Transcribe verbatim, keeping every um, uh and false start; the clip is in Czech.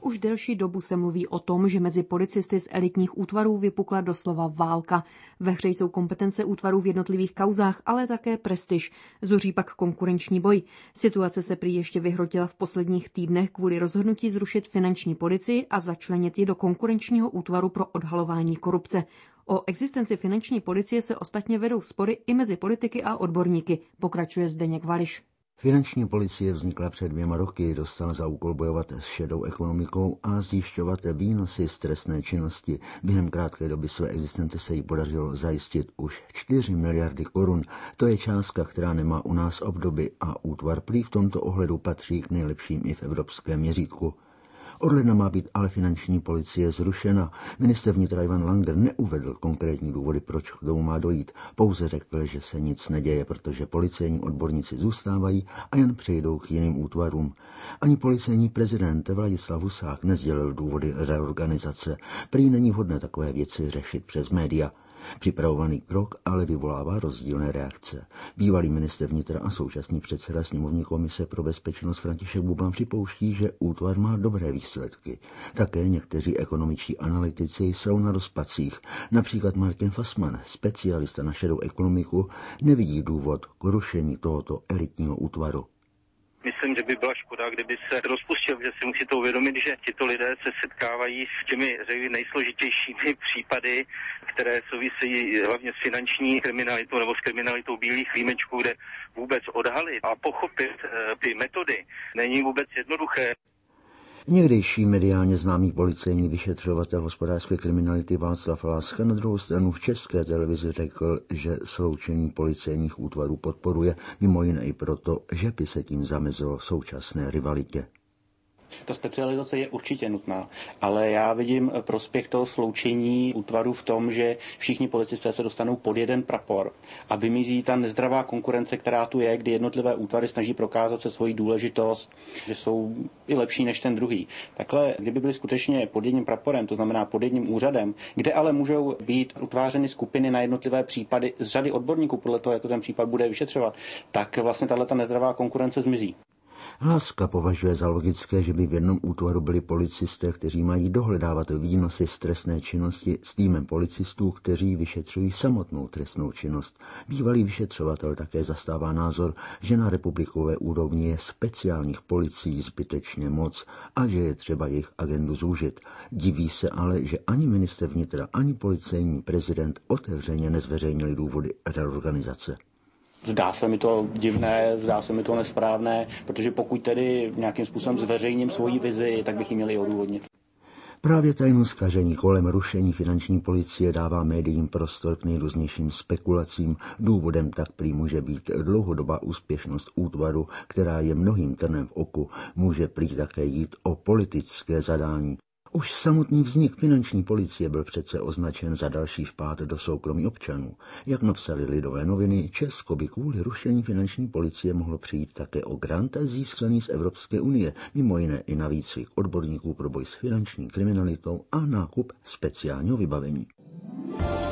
Už delší dobu se mluví o tom, že mezi policisty z elitních útvarů vypukla doslova válka. Ve hře jsou kompetence útvarů v jednotlivých kauzách, ale také prestiž. Zuří pak konkurenční boj. Situace se prý ještě vyhrotila v posledních týdnech kvůli rozhodnutí zrušit finanční policii a začlenit ji do konkurenčního útvaru pro odhalování korupce. O existenci finanční policie se ostatně vedou spory i mezi politiky a odborníky, pokračuje Zdeněk Vališ. Finanční policie vznikla před dvěma roky, dostala za úkol bojovat s šedou ekonomikou a zjišťovat výnosy z trestné činnosti. Během krátké doby své existence se jí podařilo zajistit už čtyři miliardy korun. To je částka, která nemá u nás obdoby a útvar prý v tomto ohledu patří k nejlepším i v evropském měřítku. Od ledna má být ale finanční policie zrušena. Ministr vnitra Ivan Langer neuvedl konkrétní důvody, proč k tomu má dojít. Pouze řekl, že se nic neděje, protože policejní odborníci zůstávají a jen přejdou k jiným útvarům. Ani policejní prezident Vladislav Husák nesdělil důvody reorganizace. Prý není vhodné takové věci řešit přes média. Připravovaný krok ale vyvolává rozdílné reakce. Bývalý ministr vnitra a současný předseda sněmovní komise pro bezpečnost František Bublan připouští, že útvar má dobré výsledky. Také někteří ekonomičtí analytici jsou na rozpacích. Například Martin Fassmann, specialista na šedou ekonomiku, nevidí důvod k rušení tohoto elitního útvaru. Myslím, že by byla škoda, kdyby se rozpustil, že si musíte uvědomit, že tito lidé se setkávají s těmi nejsložitějšími případy, které souvisejí hlavně s finanční kriminalitou nebo s kriminalitou bílých límečků, kde vůbec odhalit a pochopit ty metody není vůbec jednoduché. Někdejší mediálně známý policejní vyšetřovatel hospodářské kriminality Václav Láska na druhou stranu v České televizi řekl, že sloučení policejních útvarů podporuje, mimo jiné i proto, že by se tím zamezilo současné rivalitě. Ta specializace je určitě nutná, ale já vidím prospěch toho sloučení útvarů v tom, že všichni policisté se dostanou pod jeden prapor a vymizí ta nezdravá konkurence, která tu je, kdy jednotlivé útvary snaží prokázat se svoji důležitost, že jsou i lepší než ten druhý. Takhle, kdyby byly skutečně pod jedním praporem, to znamená pod jedním úřadem, kde ale můžou být utvářeny skupiny na jednotlivé případy z řady odborníků podle toho, jak to ten případ bude vyšetřovat, tak vlastně tahle ta nezdravá konkurence zmizí. Láska považuje za logické, že by v jednom útvaru byli policisté, kteří mají dohledávat výnosy z trestné činnosti s týmem policistů, kteří vyšetřují samotnou trestnou činnost. Bývalý vyšetřovatel také zastává názor, že na republikové úrovni je speciálních policií zbytečně moc a že je třeba jejich agendu zúžit. Diví se ale, že ani ministr vnitra, ani policejní prezident otevřeně nezveřejnili důvody reorganizace. Zdá se mi to divné, zdá se mi to nesprávné, protože pokud tedy nějakým způsobem zveřejním svoji vizi, tak bych ji měl i odůvodnit. Právě tajnůstkaření kolem rušení finanční policie dává médiím prostor k nejrůznějším spekulacím. Důvodem tak prý může být dlouhodobá úspěšnost útvaru, která je mnohým trnem v oku. Může prý také jít o politické zadání. Už samotný vznik finanční policie byl přece označen za další vpád do soukromí občanů. Jak napsali Lidové noviny, Česko by kvůli rušení finanční policie mohlo přijít také o grant získaný z Evropské unie, mimo jiné i na výcvik odborníků pro boj s finanční kriminalitou a nákup speciálního vybavení.